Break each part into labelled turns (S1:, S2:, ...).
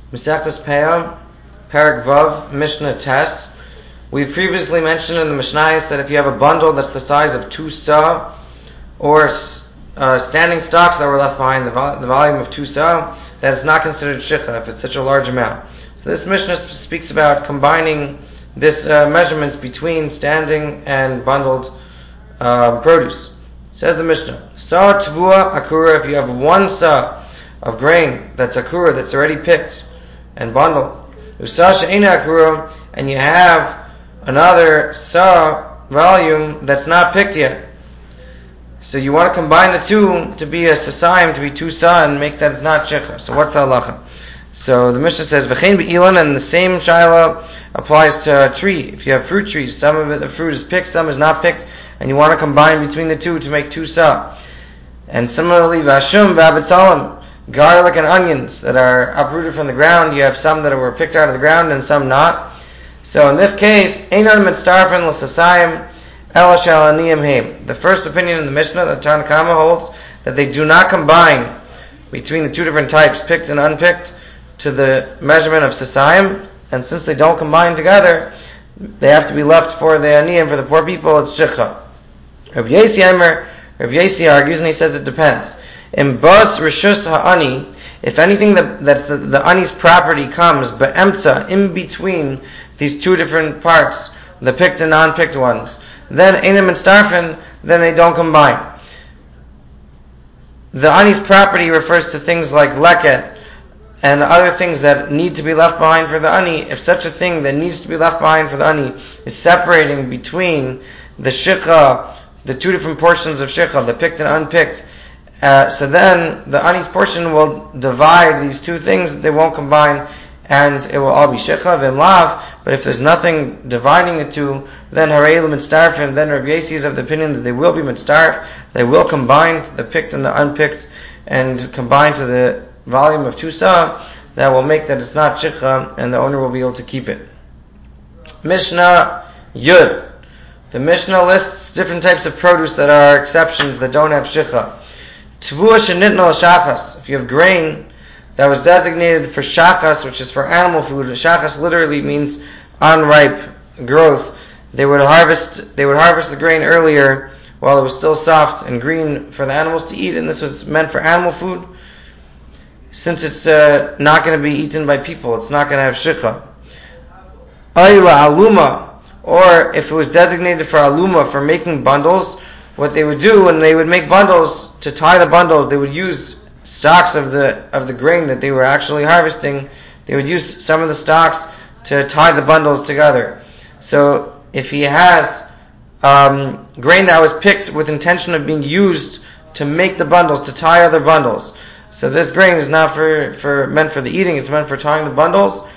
S1: Mesechtes Peah, Perek Vav, Mishnah Tes. We previously mentioned in the Mishnayos that if you have a bundle that's the size of 2 sa, or standing stocks that were left behind, the volume of 2 sa, that is not considered shicha if it's such a large amount. So this Mishnah speaks about combining this measurements between standing and bundled produce. Says the Mishnah, sa tvua akura, if you have 1 sa of grain that's akura, that's already picked and bundled, usa she'ena akura, and you have another sa volume that's not picked yet. So you want to combine the two to be a sasayim, to be 2 sa, and make that it's not shicha. So what's the halacha? So the Mishnah says, v'chein be'ilan, and the same shaila applies to a tree. If you have fruit trees, some of it, the fruit is picked, some is not picked, and you want to combine between the two to make 2 sa. And similarly, v'ashum v'abitzalim, garlic and onions that are uprooted from the ground, you have some that were picked out of the ground and some not. So in this case, einon mitztarfen l'sasayim el shel aniyim heim. The first opinion in the Mishnah, the Tanna Kama holds that they do not combine between the two different types, picked and unpicked, to the measurement of sasayim, and since they don't combine together, they have to be left for the aniyim, for the poor people. It's shicha. Rabbi Yesi argues, and he says it depends. In bas rishus ha'ani, if anything that's the ani's property comes be'emtza, in between these two different parts, the picked and non-picked ones, then einim and starfin, then they don't combine. The ani's property refers to things like leket and other things that need to be left behind for the ani. If such a thing that needs to be left behind for the ani is separating between the shicha, the two different portions of shicha, the picked and unpicked, so then the ani's portion will divide these two things, they won't combine, and it will all be shicha v'imlav. But if there's nothing dividing the two, then harei l'mitztarfim, then Rabbi Yesi is of the opinion that they will be mitztarf, they will combine the picked and the unpicked, and combine to the volume of 2 sa, that will make that it's not shicha, and the owner will be able to keep it. Mishnah Yud. The Mishnah lists different types of produce that are exceptions, that don't have shicha. Tvua shenitna l'shachas. If you have grain that was designated for shachas, which is for animal food, shachas literally means unripe growth. They would harvest the grain earlier while it was still soft and green for the animals to eat, and this was meant for animal food. Since it's not going to be eaten by people, it's not going to have shicha. Ayla aluma, or if it was designated for aluma, for making bundles, what they would do when they would make bundles, to tie the bundles, they would use stalks of the grain that they were actually harvesting. They would use some of the stalks to tie the bundles together. So if he has grain that was picked with intention of being used to make the bundles, to tie other bundles, so this grain is not meant for the eating, it's meant for tying the bundles.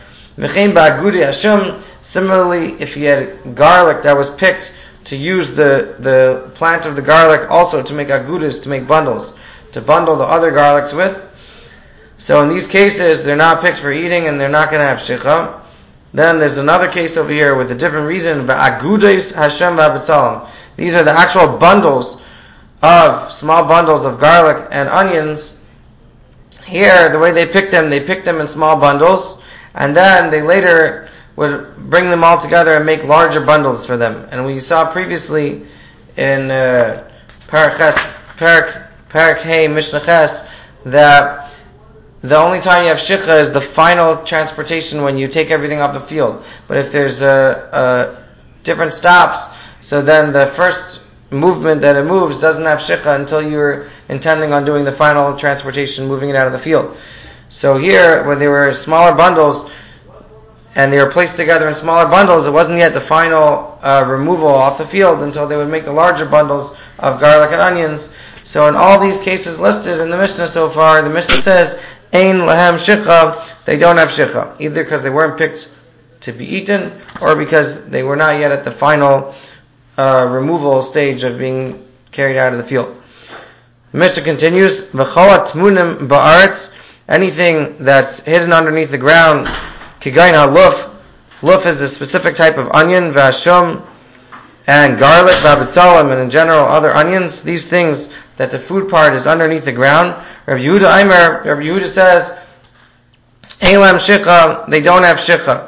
S1: Similarly, if he had garlic that was picked to use the plant of the garlic also to make agudas, to make bundles, to bundle the other garlics with. So in these cases, they're not picked for eating and they're not going to have shicha. Then there's another case over here with a different reason. Agudas Hashem v'abitzalim. These are the actual bundles small bundles of garlic and onions. Here, the way they picked them in small bundles, and then they later would bring them all together and make larger bundles for them. And we saw previously in Parak Hey Mishnah Ches that the only time you have shicha is the final transportation, when you take everything off the field. But if there's different stops, so then the first movement that it moves doesn't have shicha until you're intending on doing the final transportation, moving it out of the field. So here, when they were smaller bundles, and they were placed together in smaller bundles, it wasn't yet the final removal off the field until they would make the larger bundles of garlic and onions. So in all these cases listed in the Mishnah so far, the Mishnah says, Ein lahem shicha, they don't have shicha, either because they weren't picked to be eaten, or because they were not yet at the final removal stage of being carried out of the field. The Mishnah continues, V'cholat tmunim ba'aretz, anything that's hidden underneath the ground, Kigain haluf. Luf is a specific type of onion, v'ashum, and garlic, v'abitzalim, and in general other onions. These things that the food part is underneath the ground. Rabbi Yehuda says, Elam Shicha, they don't have Shicha.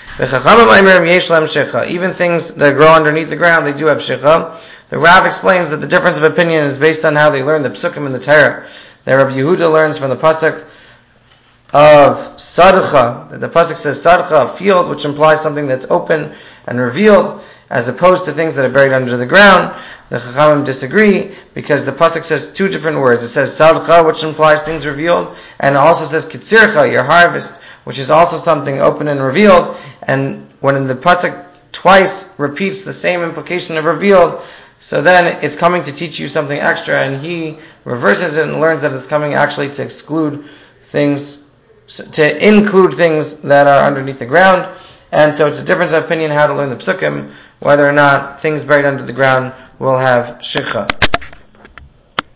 S1: Even things that grow underneath the ground, they do have Shicha. The Rav explains that the difference of opinion is based on how they learn the Psukim in the Torah. That Rabbi Yehuda learns from the Pasuk of Sadcha, that the Pasuk says Sadcha, a field, which implies something that's open and revealed, as opposed to things that are buried under the ground. The Chachamim disagree, because the Pasuk says two different words. It says Sadcha, which implies things revealed, and it also says Kitzircha, your harvest, which is also something open and revealed. And when the Pasuk twice repeats the same implication of revealed, so then it's coming to teach you something extra, and he reverses it and learns that it's coming actually to exclude things, to include things that are underneath the ground. And so it's a difference of opinion how to learn the Psukim, whether or not things buried under the ground will have Shicha.